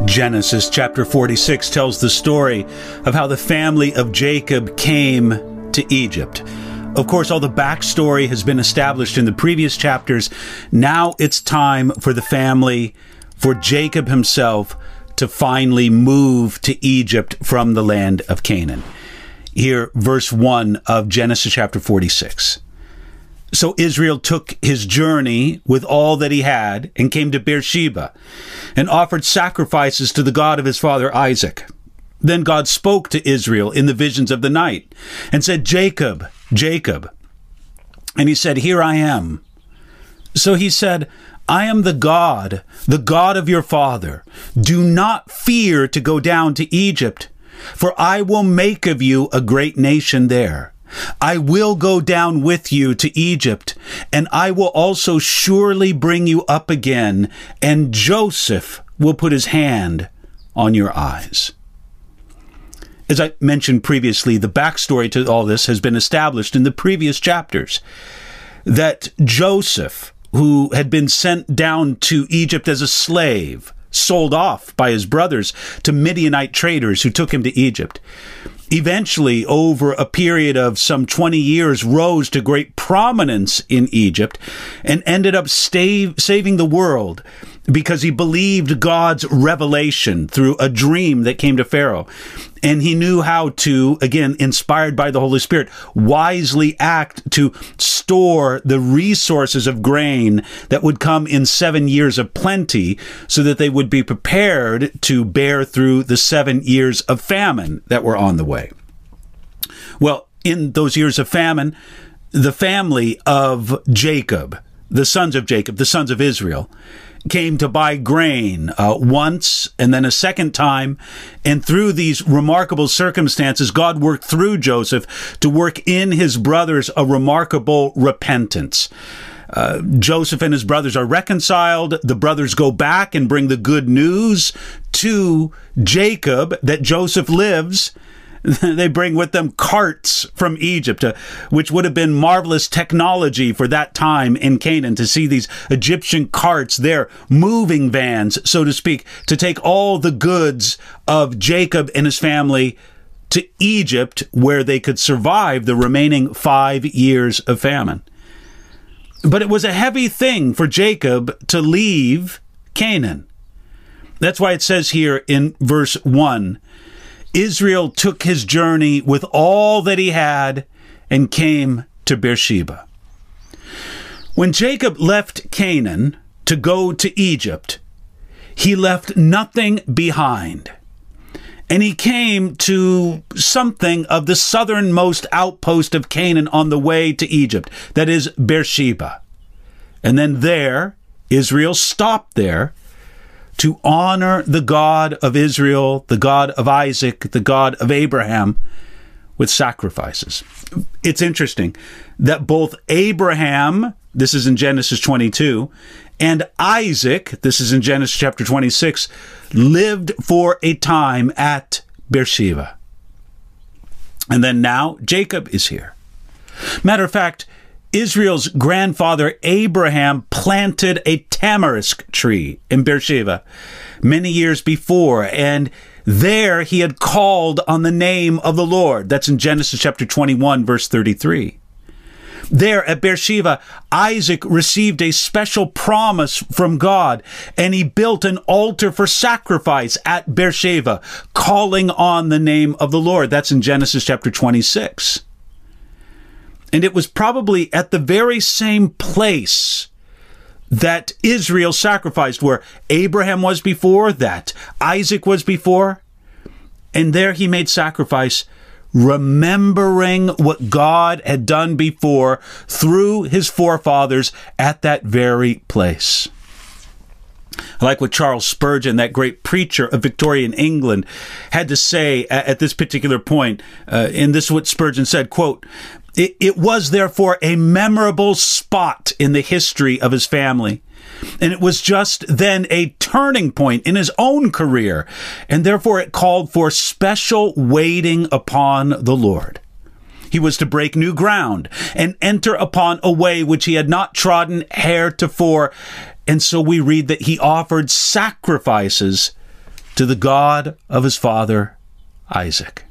Genesis chapter 46 tells the story of how the family of Jacob came to Egypt. Of course, all the backstory has been established in the previous chapters. Now it's time for the family, for Jacob himself, to finally move to Egypt from the land of Canaan. Here, verse 1 of Genesis chapter 46. So Israel took his journey with all that he had and came to Beersheba and offered sacrifices to the God of his father Isaac. Then God spoke to Israel in the visions of the night and said, "Jacob, Jacob." And he said, "Here I am." So he said, "I am the God of your father. Do not fear to go down to Egypt, for I will make of you a great nation there. I will go down with you to Egypt, and I will also surely bring you up again, and Joseph will put his hand on your eyes." As I mentioned previously, the backstory to all this has been established in the previous chapters. That Joseph, who had been sent down to Egypt as a slave, sold off by his brothers to Midianite traders who took him to Egypt, eventually, over a period of some 20 years, rose to great prominence in Egypt and ended up saving the world because he believed God's revelation through a dream that came to Pharaoh. And he knew how to, again, inspired by the Holy Spirit, wisely act to store the resources of grain that would come in 7 years of plenty so that they would be prepared to bear through the 7 years of famine that were on the way. Well, in those years of famine, the family of Jacob, the sons of Israel, came to buy grain once and then a second time. And through these remarkable circumstances, God worked through Joseph to work in his brothers a remarkable repentance. Joseph and his brothers are reconciled. The brothers go back and bring the good news to Jacob that Joseph lives. They bring with them carts from Egypt, which would have been marvelous technology for that time in Canaan, to see these Egyptian carts there, moving vans, so to speak, to take all the goods of Jacob and his family to Egypt, where they could survive the remaining 5 years of famine. But it was a heavy thing for Jacob to leave Canaan. That's why it says here in verse 1, Israel took his journey with all that he had and came to Beersheba. When Jacob left Canaan to go to Egypt, he left nothing behind. And he came to something of the southernmost outpost of Canaan on the way to Egypt, that is Beersheba. And then there, Israel stopped there to honor the God of Israel, the God of Isaac, the God of Abraham, with sacrifices. It's interesting that both Abraham, this is in Genesis 22, and Isaac, this is in Genesis chapter 26, lived for a time at Beersheba. And then now Jacob is here. Matter of fact, Israel's grandfather Abraham planted a tamarisk tree in Beersheba many years before, and there he had called on the name of the Lord. That's in Genesis chapter 21, verse 33. There at Beersheba, Isaac received a special promise from God, and he built an altar for sacrifice at Beersheba, calling on the name of the Lord. That's in Genesis chapter 26. And it was probably at the very same place that Israel sacrificed, where Abraham was before, that Isaac was before. And there he made sacrifice, remembering what God had done before through his forefathers at that very place. I like what Charles Spurgeon, that great preacher of Victorian England, had to say at this particular point. And this is what Spurgeon said, quote, It was therefore a memorable spot in the history of his family. And it was just then a turning point in his own career. And therefore it called for special waiting upon the Lord. He was to break new ground and enter upon a way which he had not trodden heretofore. And so we read that he offered sacrifices to the God of his father Isaac.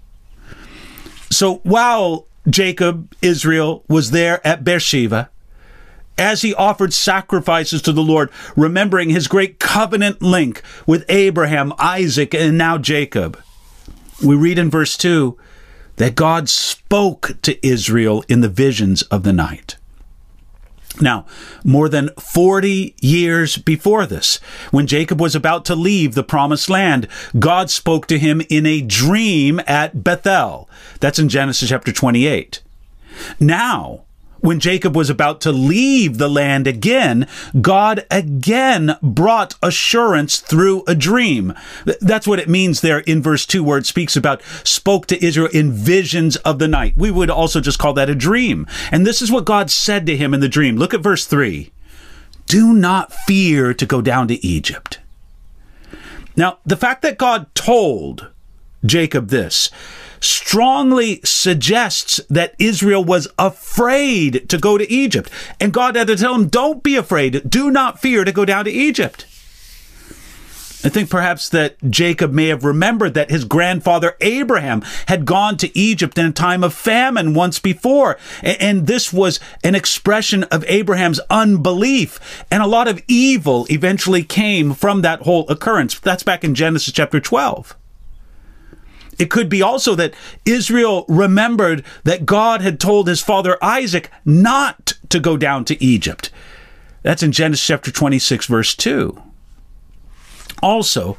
So while Jacob, Israel, was there at Beersheba, as he offered sacrifices to the Lord, remembering his great covenant link with Abraham, Isaac, and now Jacob, we read in verse 2 that God spoke to Israel in the visions of the night. Now, more than 40 years before this, when Jacob was about to leave the promised land, God spoke to him in a dream at Bethel. That's in Genesis chapter 28. Now, when Jacob was about to leave the land again, God again brought assurance through a dream. That's what it means there in verse 2, where it speaks about spoke to Israel in visions of the night. We would also just call that a dream. And this is what God said to him in the dream. Look at verse 3. Do not fear to go down to Egypt. Now, the fact that God told Jacob this strongly suggests that Israel was afraid to go to Egypt. And God had to tell him, don't be afraid. Do not fear to go down to Egypt. I think perhaps that Jacob may have remembered that his grandfather Abraham had gone to Egypt in a time of famine once before. And this was an expression of Abraham's unbelief. And a lot of evil eventually came from that whole occurrence. That's back in Genesis chapter 12. It could be also that Israel remembered that God had told his father Isaac not to go down to Egypt. That's in Genesis chapter 26, verse 2. Also,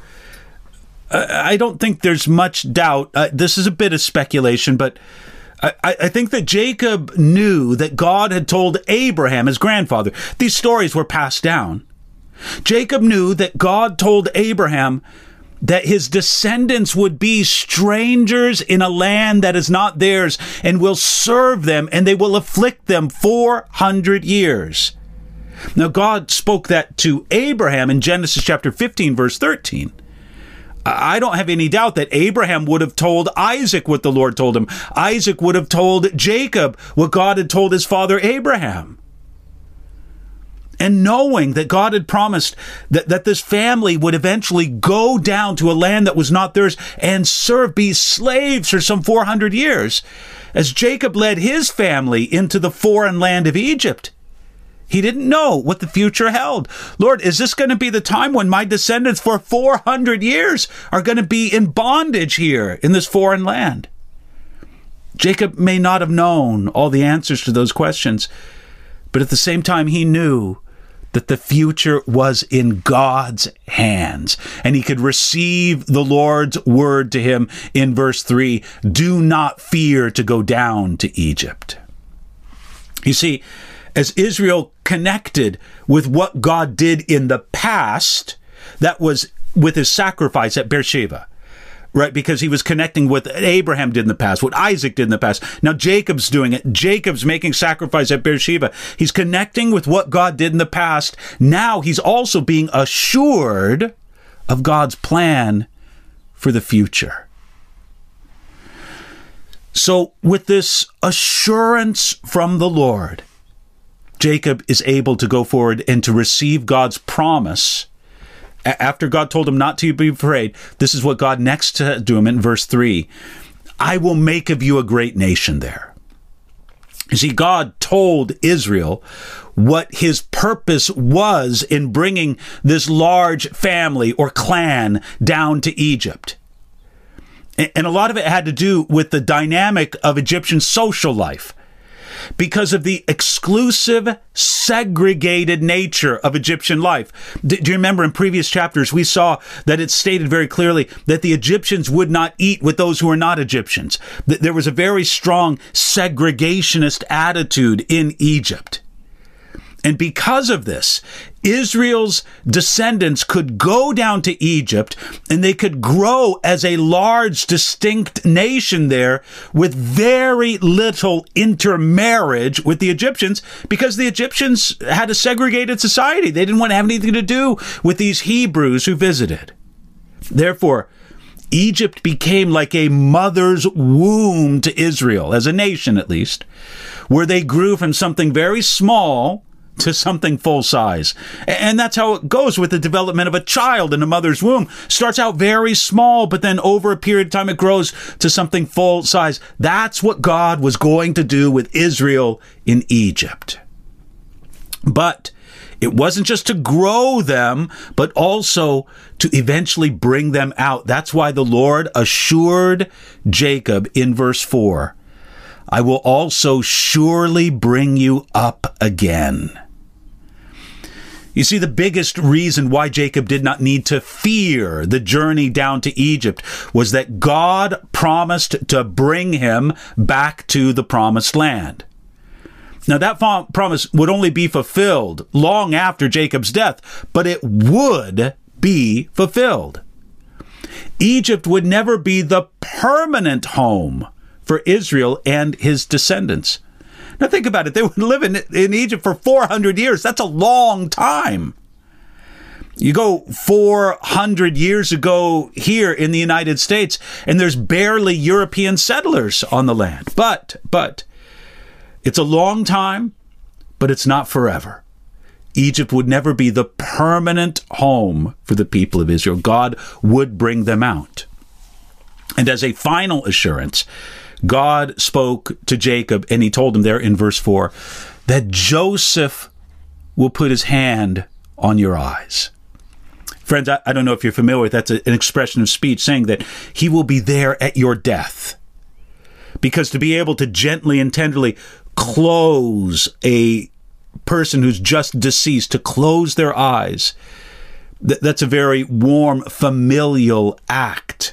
I don't think there's much doubt. This is a bit of speculation, but I think that Jacob knew that God had told Abraham, his grandfather. These stories were passed down. Jacob knew that God told Abraham that his descendants would be strangers in a land that is not theirs and will serve them, and they will afflict them 400 years. Now, God spoke that to Abraham in Genesis chapter 15, verse 13. I don't have any doubt that Abraham would have told Isaac what the Lord told him. Isaac would have told Jacob what God had told his father Abraham. And knowing that God had promised that this family would eventually go down to a land that was not theirs and be slaves for some 400 years, as Jacob led his family into the foreign land of Egypt, he didn't know what the future held. Lord, is this going to be the time when my descendants for 400 years are going to be in bondage here in this foreign land? Jacob may not have known all the answers to those questions, but at the same time, he knew that the future was in God's hands, and he could receive the Lord's word to him in verse 3, do not fear to go down to Egypt. You see, as Israel connected with what God did in the past, that was with his sacrifice at Beersheba, right? Because he was connecting with what Abraham did in the past, what Isaac did in the past. Now Jacob's doing it. Jacob's making sacrifice at Beersheba. He's connecting with what God did in the past. Now he's also being assured of God's plan for the future. So with this assurance from the Lord, Jacob is able to go forward and to receive God's promise. After God told him not to be afraid, this is what God next said to him in verse 3. I will make of you a great nation there. You see, God told Israel what his purpose was in bringing this large family or clan down to Egypt. And a lot of it had to do with the dynamic of Egyptian social life. Because of the exclusive, segregated nature of Egyptian life. Do you remember in previous chapters, we saw that it stated very clearly that the Egyptians would not eat with those who were not Egyptians. There was a very strong segregationist attitude in Egypt. And because of this, Israel's descendants could go down to Egypt and they could grow as a large, distinct nation there with very little intermarriage with the Egyptians, because the Egyptians had a segregated society. They didn't want to have anything to do with these Hebrews who visited. Therefore, Egypt became like a mother's womb to Israel, as a nation at least, where they grew from something very small to something full size. And that's how it goes with the development of a child in a mother's womb. Starts out very small, but then over a period of time it grows to something full size. That's what God was going to do with Israel in Egypt. But it wasn't just to grow them, but also to eventually bring them out. That's why the Lord assured Jacob in verse 4, I will also surely bring you up again. You see, the biggest reason why Jacob did not need to fear the journey down to Egypt was that God promised to bring him back to the promised land. Now, that promise would only be fulfilled long after Jacob's death, but it would be fulfilled. Egypt would never be the permanent home for Israel and his descendants. Now think about it. They would live in Egypt for 400 years. That's a long time. You go 400 years ago here in the United States, and there's barely European settlers on the land. But it's a long time, but it's not forever. Egypt would never be the permanent home for the people of Israel. God would bring them out. And as a final assurance, God spoke to Jacob, and he told him there in verse 4 that Joseph will put his hand on your eyes. Friends, I don't know if you're familiar with that's an expression of speech saying that he will be there at your death. Because to be able to gently and tenderly close a person who's just deceased, to close their eyes, that's a very warm, familial act.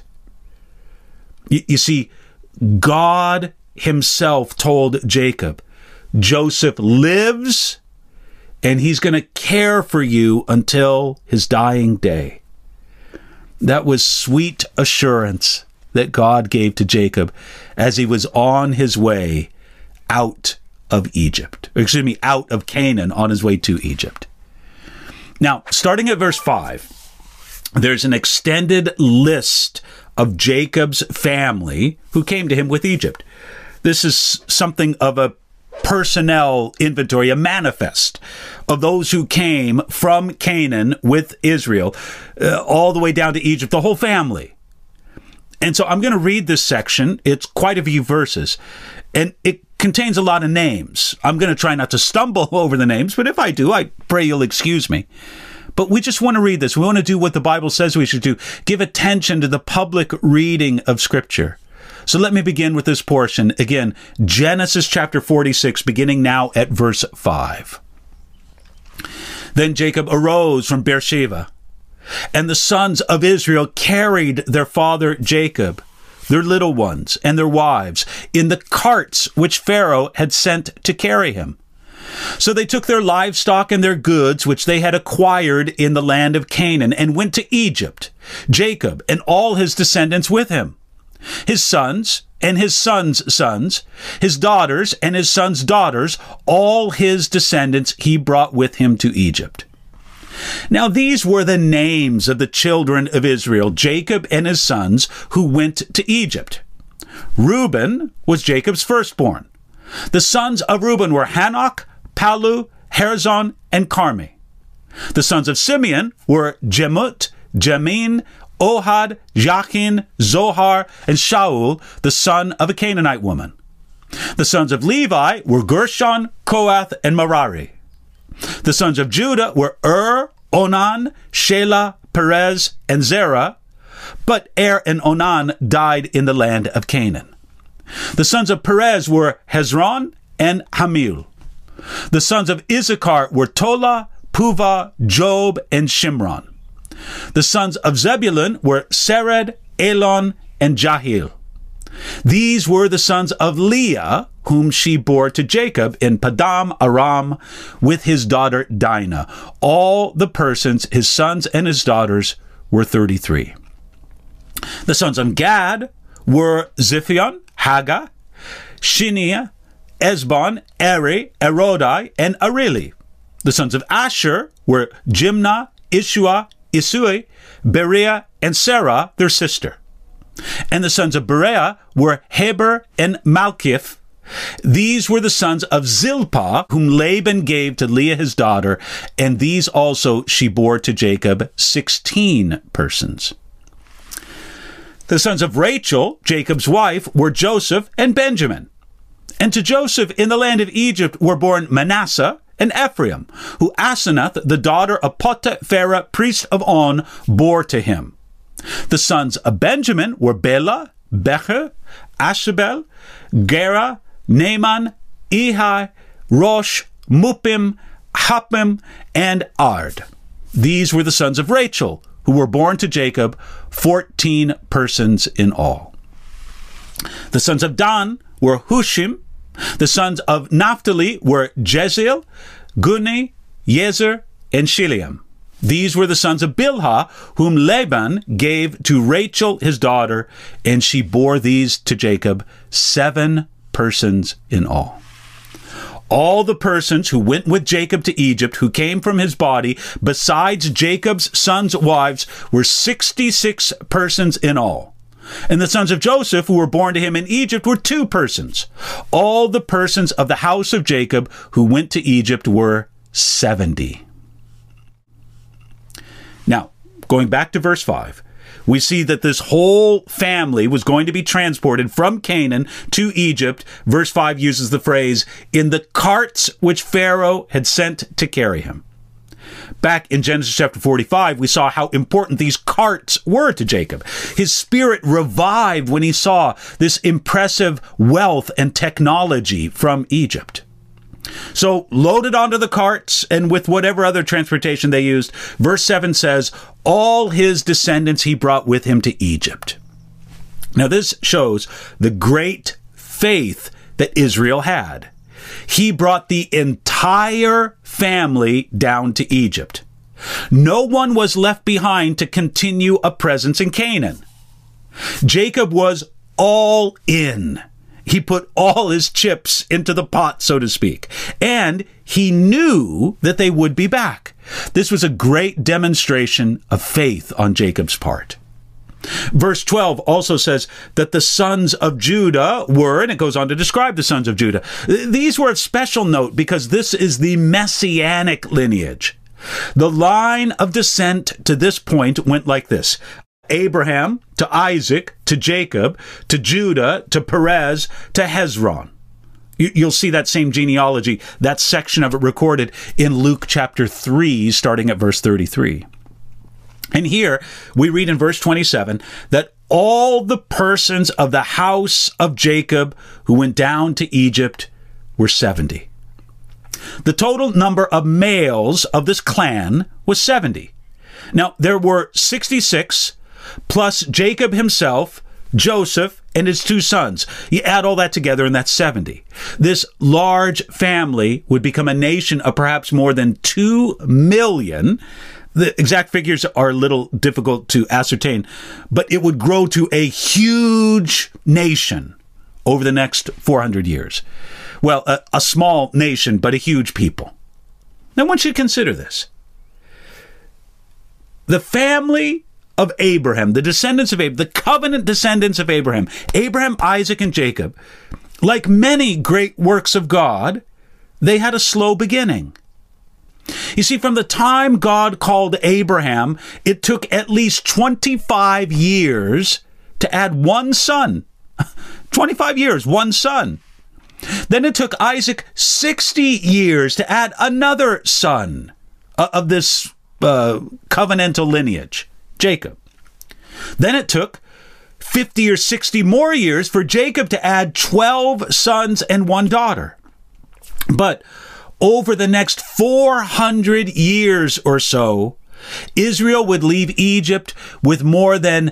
You see, God himself told Jacob, Joseph lives and he's going to care for you until his dying day. That was sweet assurance that God gave to Jacob as he was on his way out of out of Canaan on his way to Egypt. Now, starting at verse 5, there's an extended list of Jacob's family who came to him with Egypt. This is something of a personnel inventory, a manifest of those who came from Canaan with Israel, all the way down to Egypt, the whole family. And so I'm going to read this section. It's quite a few verses, and it contains a lot of names. I'm going to try not to stumble over the names, but if I do, I pray you'll excuse me. But we just want to read this. We want to do what the Bible says we should do. Give attention to the public reading of Scripture. So let me begin with this portion. Again, Genesis chapter 46, beginning now at verse 5. Then Jacob arose from Beersheba, and the sons of Israel carried their father Jacob, their little ones, and their wives, in the carts which Pharaoh had sent to carry him. So they took their livestock and their goods, which they had acquired in the land of Canaan, and went to Egypt, Jacob and all his descendants with him, his sons and his sons' sons, his daughters and his sons' daughters, all his descendants he brought with him to Egypt. Now these were the names of the children of Israel, Jacob and his sons, who went to Egypt. Reuben was Jacob's firstborn. The sons of Reuben were Hanok, Palu, Herzon, and Carmi. The sons of Simeon were Jemut, Jamin, Ohad, Jachin, Zohar, and Shaul, the son of a Canaanite woman. The sons of Levi were Gershon, Kohath, and Merari. The sons of Judah were Onan, Shelah, Perez, and Zerah, but and Onan died in the land of Canaan. The sons of Perez were Hezron and Hamil. The sons of Issachar were Tola, Puvah, Job, and Shimron. The sons of Zebulun were Sered, Elon, and Jahil. These were the sons of Leah, whom she bore to Jacob in Padam Aram with his daughter Dinah. All the persons, his sons and his daughters, were 33. The sons of Gad were Ziphion, Haggah, Shiniah, Esbon, Eri, Erodai, and Areli. The sons of Asher were Jimnah, Ishua, Isui, Beriah, and Sarah, their sister. And the sons of Beriah were Heber and Malkith. These were the sons of Zilpah, whom Laban gave to Leah his daughter, and these also she bore to Jacob 16 persons. The sons of Rachel, Jacob's wife, were Joseph and Benjamin. And to Joseph in the land of Egypt were born Manasseh and Ephraim, who Asenath, the daughter of Potipharah, priest of On, bore to him. The sons of Benjamin were Bela, Becher, Ashabel, Gera, Naaman, Ehi, Rosh, Muppim, Huppim, and Ard. These were the sons of Rachel, who were born to Jacob, 14 persons in all. The sons of Dan were Hushim. The sons of Naphtali were Jeziel, Guni, Yezer, and Shileam. These were the sons of Bilhah, whom Laban gave to Rachel his daughter, and she bore these to Jacob, 7 persons in all. All the persons who went with Jacob to Egypt, who came from his body, besides Jacob's sons' wives, were 66 persons in all. And the sons of Joseph, who were born to him in Egypt, were 2 persons. All the persons of the house of Jacob who went to Egypt were 70. Now, going back to verse 5, we see that this whole family was going to be transported from Canaan to Egypt. Verse 5 uses the phrase, in the carts which Pharaoh had sent to carry him. Back in Genesis chapter 45, we saw how important these carts were to Jacob. His spirit revived when he saw this impressive wealth and technology from Egypt. So loaded onto the carts and with whatever other transportation they used, verse 7 says, all his descendants he brought with him to Egypt. Now this shows the great faith that Israel had. He brought the entire family down to Egypt. No one was left behind to continue a presence in Canaan. Jacob was all in. He put all his chips into the pot, so to speak. And he knew that they would be back. This was a great demonstration of faith on Jacob's part. Verse 12 also says that the sons of Judah were, and it goes on to describe the sons of Judah. These were of special note because this is the messianic lineage. The line of descent to this point went like this. Abraham to Isaac to Jacob to Judah to Perez to Hezron. You'll see that same genealogy, that section of it recorded in Luke chapter 3, starting at verse 33. And here we read in verse 27 that all the persons of the house of Jacob who went down to Egypt were 70. The total number of males of this clan was 70. Now, there were 66 plus Jacob himself, Joseph, and his 2 sons. You add all that together, and that's 70. This large family would become a nation of perhaps more than 2 million. The exact figures are a little difficult to ascertain, but it would grow to a huge nation over the next 400 years. Well, a small nation, but a huge people. Now, I want you to consider this. The family of Abraham, the descendants of Abraham, the covenant descendants of Abraham, Isaac, and Jacob, like many great works of God, they had a slow beginning. You see, from the time God called Abraham, it took at least 25 years to add 1 son. 25 years, 1 son. Then it took Isaac 60 years to add another son of this covenantal lineage, Jacob. Then it took 50 or 60 more years for Jacob to add 12 sons and 1 daughter. But over the next 400 years or so, Israel would leave Egypt with more than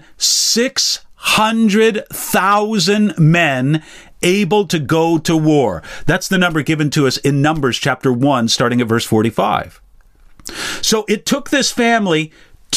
600,000 men able to go to war. That's the number given to us in Numbers chapter 1, starting at verse 45. So it took this family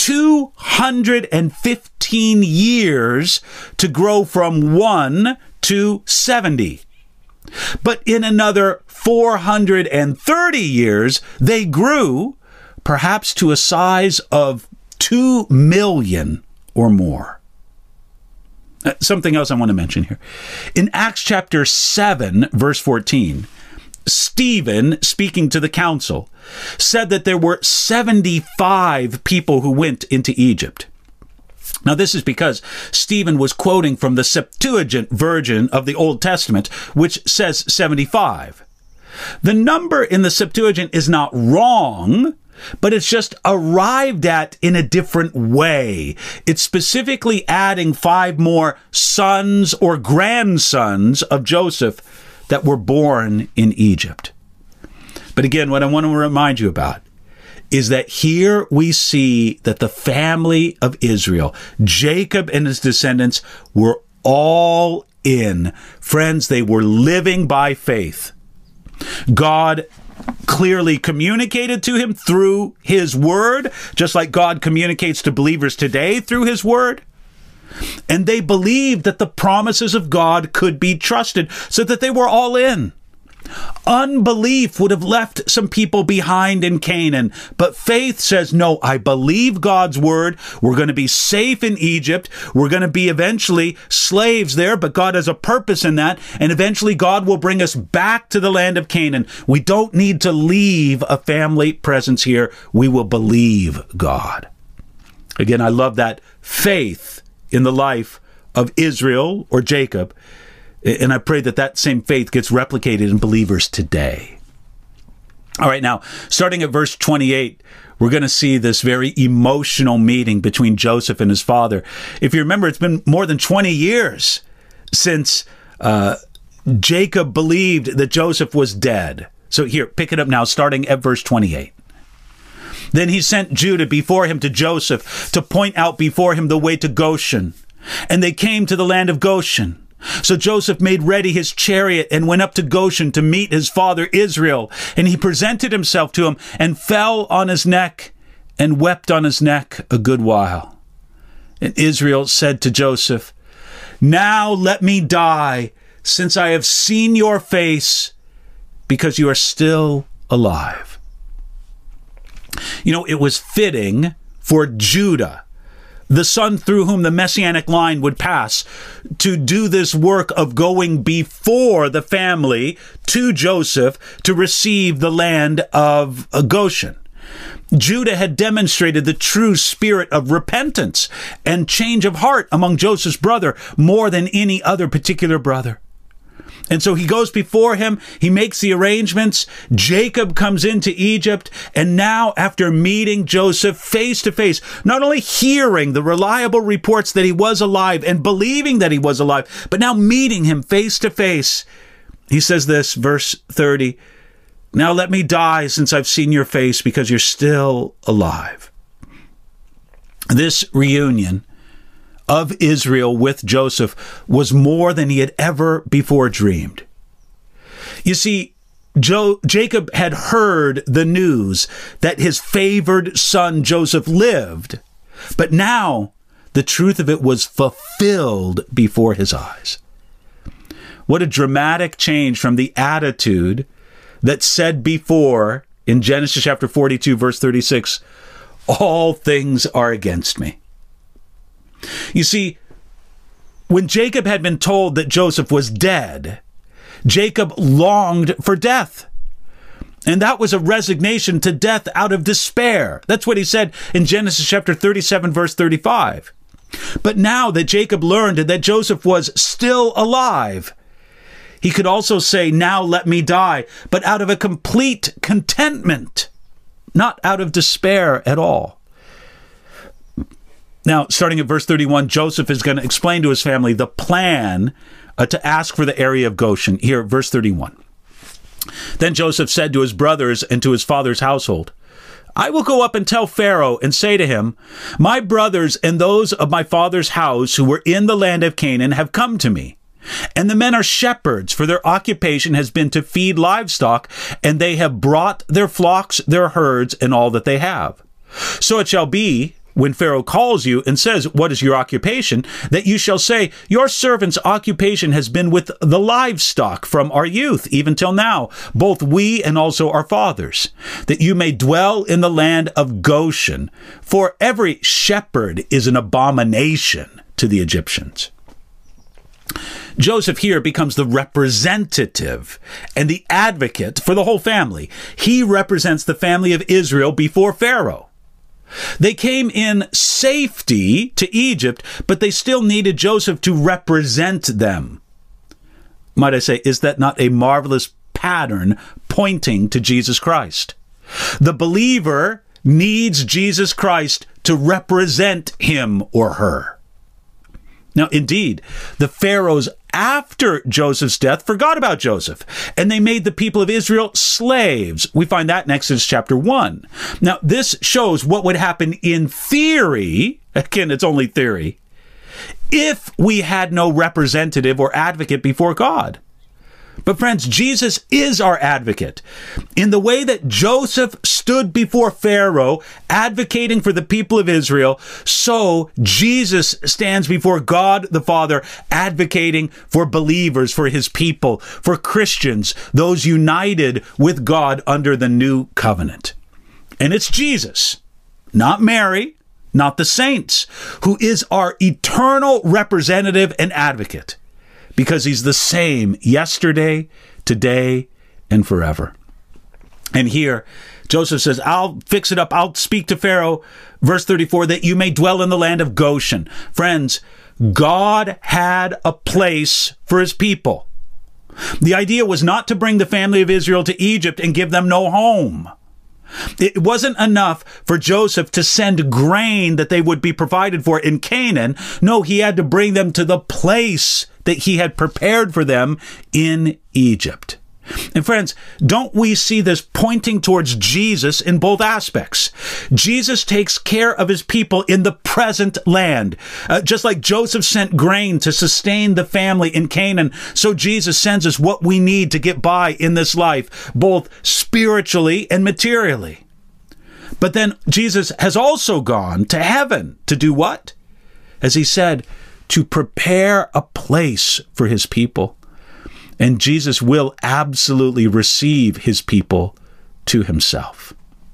215 years to grow from 1 to 70. But in another 430 years, they grew perhaps to a size of 2 million or more. Something else I want to mention here. In Acts chapter 7, verse 14, Stephen, speaking to the council, said that there were 75 people who went into Egypt. Now, this is because Stephen was quoting from the Septuagint version of the Old Testament, which says 75. The number in the Septuagint is not wrong, but it's just arrived at in a different way. It's specifically adding 5 more sons or grandsons of Joseph that were born in Egypt. But again, what I want to remind you about is that here we see that the family of Israel, Jacob and his descendants, were all in. Friends, they were living by faith. God clearly communicated to him through his word, just like God communicates to believers today through his word. And they believed that the promises of God could be trusted, so that they were all in. Unbelief would have left some people behind in Canaan, but faith says, no, I believe God's word. We're going to be safe in Egypt. We're going to be eventually slaves there, but God has a purpose in that, and eventually God will bring us back to the land of Canaan. We don't need to leave a family presence here. We will believe God. Again, I love that faith in the life of Israel or Jacob. And I pray that that same faith gets replicated in believers today. All right, now, starting at verse 28, we're going to see this very emotional meeting between Joseph and his father. If you remember, it's been more than 20 years since Jacob believed that Joseph was dead. So here, pick it up now, starting at verse 28. Then he sent Judah before him to Joseph to point out before him the way to Goshen. And they came to the land of Goshen. So Joseph made ready his chariot and went up to Goshen to meet his father Israel. And he presented himself to him and fell on his neck and wept on his neck a good while. And Israel said to Joseph, "Now let me die, since I have seen your face, because you are still alive." You know, it was fitting for Judah, the son through whom the messianic line would pass, to do this work of going before the family to Joseph to receive the land of Goshen. Judah had demonstrated the true spirit of repentance and change of heart among Joseph's brother more than any other particular brother. And so he goes before him, he makes the arrangements, Jacob comes into Egypt, and now after meeting Joseph face to face, not only hearing the reliable reports that he was alive and believing that he was alive, but now meeting him face to face, he says this, verse 30, "Now let me die since I've seen your face, because you're still alive." This reunion of Israel with Joseph was more than he had ever before dreamed. You see, Jacob had heard the news that his favored son Joseph lived, but now the truth of it was fulfilled before his eyes. What a dramatic change from the attitude that said before in Genesis chapter 42, verse 36, "All things are against me." You see, when Jacob had been told that Joseph was dead, Jacob longed for death. And that was a resignation to death out of despair. That's what he said in Genesis chapter 37, verse 35. But now that Jacob learned that Joseph was still alive, he could also say, "Now let me die," but out of a complete contentment, not out of despair at all. Now, starting at verse 31, Joseph is going to explain to his family the plan to ask for the area of Goshen. Here, verse 31. Then Joseph said to his brothers and to his father's household, "I will go up and tell Pharaoh and say to him, 'My brothers and those of my father's house who were in the land of Canaan have come to me. And the men are shepherds, for their occupation has been to feed livestock, and they have brought their flocks, their herds, and all that they have. So it shall be, when Pharaoh calls you and says, "What is your occupation?" that you shall say, "Your servant's occupation has been with the livestock from our youth, even till now, both we and also our fathers, that you may dwell in the land of Goshen, for every shepherd is an abomination to the Egyptians." Joseph here becomes the representative and the advocate for the whole family. He represents the family of Israel before Pharaoh. They came in safety to Egypt, but they still needed Joseph to represent them. Might I say, is that not a marvelous pattern pointing to Jesus Christ? The believer needs Jesus Christ to represent him or her. Now, indeed, the pharaohs after Joseph's death forgot about Joseph, and they made the people of Israel slaves. We find that in Exodus chapter 1. Now, this shows what would happen in theory. Again, it's only theory. If we had no representative or advocate before God. But friends, Jesus is our advocate. In the way that Joseph stood before Pharaoh, advocating for the people of Israel, so Jesus stands before God the Father, advocating for believers, for his people, for Christians, those united with God under the new covenant. And it's Jesus, not Mary, not the saints, who is our eternal representative and advocate. Because he's the same yesterday, today, and forever. And here, Joseph says, I'll fix it up. I'll speak to Pharaoh, verse 34, that you may dwell in the land of Goshen. Friends, God had a place for his people. The idea was not to bring the family of Israel to Egypt and give them no home. It wasn't enough for Joseph to send grain that they would be provided for in Canaan. No, he had to bring them to the place that he had prepared for them in Egypt. And friends, don't we see this pointing towards Jesus in both aspects? Jesus takes care of his people in the present land. Just like Joseph sent grain to sustain the family in Canaan, so Jesus sends us what we need to get by in this life, both spiritually and materially. But then Jesus has also gone to heaven to do what? As he said, to prepare a place for his people. And Jesus will absolutely receive his people to himself.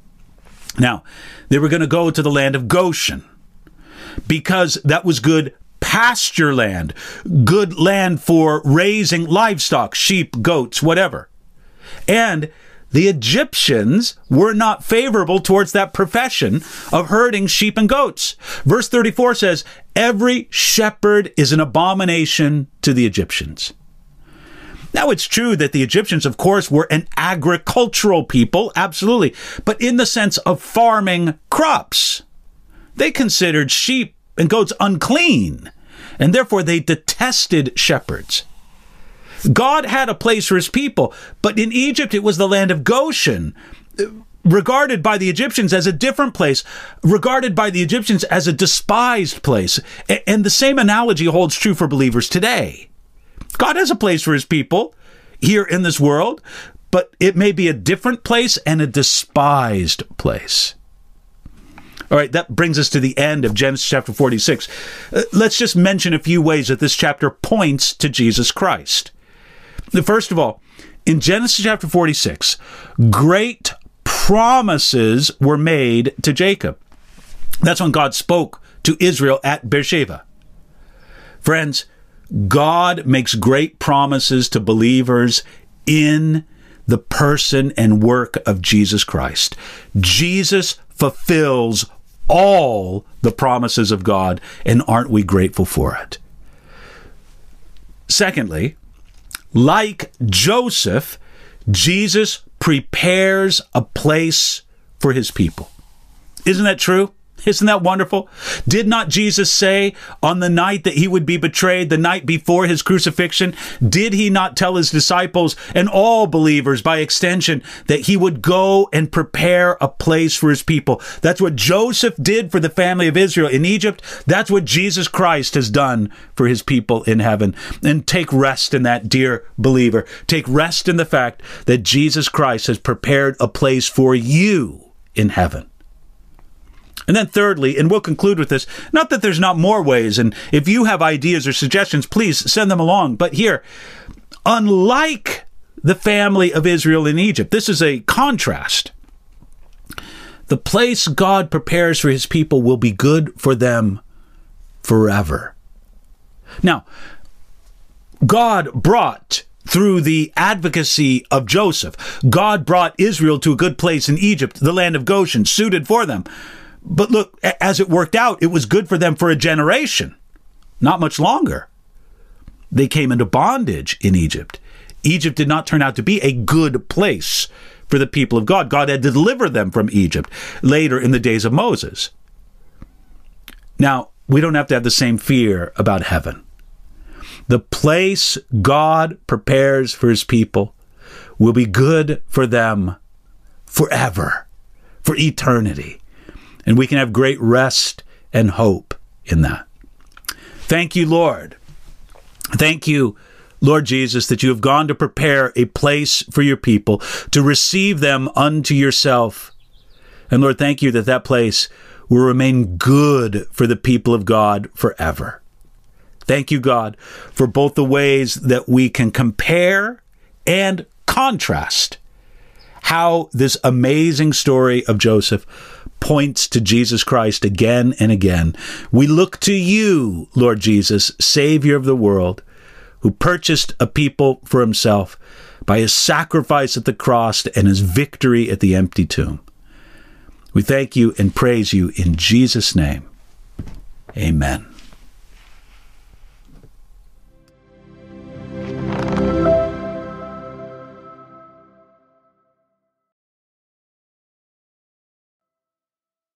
Now, they were going to go to the land of Goshen because that was good pasture land, good land for raising livestock, sheep, goats, whatever. And the Egyptians were not favorable towards that profession of herding sheep and goats. Verse 34 says, every shepherd is an abomination to the Egyptians. Now, it's true that the Egyptians, of course, were an agricultural people, absolutely, but in the sense of farming crops. They considered sheep and goats unclean, and therefore they detested shepherds. God had a place for his people, but in Egypt it was the land of Goshen, regarded by the Egyptians as a different place, regarded by the Egyptians as a despised place. And the same analogy holds true for believers today. God has a place for his people here in this world, but it may be a different place and a despised place. All right, that brings us to the end of Genesis chapter 46. Let's just mention a few ways that this chapter points to Jesus Christ. First of all, in Genesis chapter 46, great promises were made to Jacob. That's when God spoke to Israel at Beersheba. Friends, God makes great promises to believers in the person and work of Jesus Christ. Jesus fulfills all the promises of God, and aren't we grateful for it? Secondly, like Joseph, Jesus prepares a place for his people. Isn't that true? Isn't that wonderful? Did not Jesus say on the night that he would be betrayed, the night before his crucifixion, did he not tell his disciples and all believers by extension that he would go and prepare a place for his people? That's what Joseph did for the family of Israel in Egypt. That's what Jesus Christ has done for his people in heaven. And take rest in that, dear believer. Take rest in the fact that Jesus Christ has prepared a place for you in heaven. And then thirdly, and we'll conclude with this, not that there's not more ways, and if you have ideas or suggestions, please send them along. But here, unlike the family of Israel in Egypt, this is a contrast. The place God prepares for his people will be good for them forever. Now, God brought, through the advocacy of Joseph, God brought Israel to a good place in Egypt, the land of Goshen, suited for them. But look, as it worked out, it was good for them for a generation, not much longer. They came into bondage in Egypt. Egypt did not turn out to be a good place for the people of God. God had to deliver them from Egypt later in the days of Moses. Now, we don't have to have the same fear about heaven. The place God prepares for his people will be good for them forever, for eternity. And we can have great rest and hope in that. Thank you, Lord. Thank you, Lord Jesus, that you have gone to prepare a place for your people, to receive them unto yourself. And Lord, thank you that that place will remain good for the people of God forever. Thank you, God, for both the ways that we can compare and contrast how this amazing story of Joseph points to Jesus Christ again and again. We look to you, Lord Jesus, Savior of the world, who purchased a people for himself by his sacrifice at the cross and his victory at the empty tomb. We thank you and praise you in Jesus' name. Amen.